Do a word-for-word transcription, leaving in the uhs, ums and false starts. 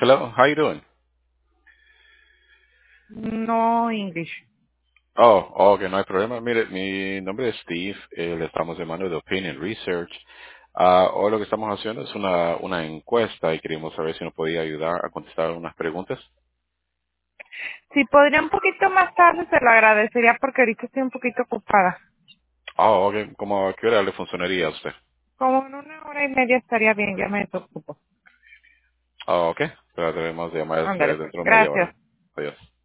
Hello, how you doing? No English. Oh, oh, que no hay problema. Mire, mi nombre es Steve, eh, le estamos llamando de Opinion Research. Ah, hoy lo que estamos haciendo es una, una encuesta y queríamos saber si nos podía ayudar a contestar unas preguntas. Si podría un poquito más tarde, se lo agradecería porque ahorita estoy un poquito ocupada. Oh, ok, ¿cómo a qué hora le funcionaría a usted? Como en una hora y media estaría bien, ya me desocupo. Oh, ok, pero debemos llamar Ándale este pues, dentro de media gracias. hora. Adiós.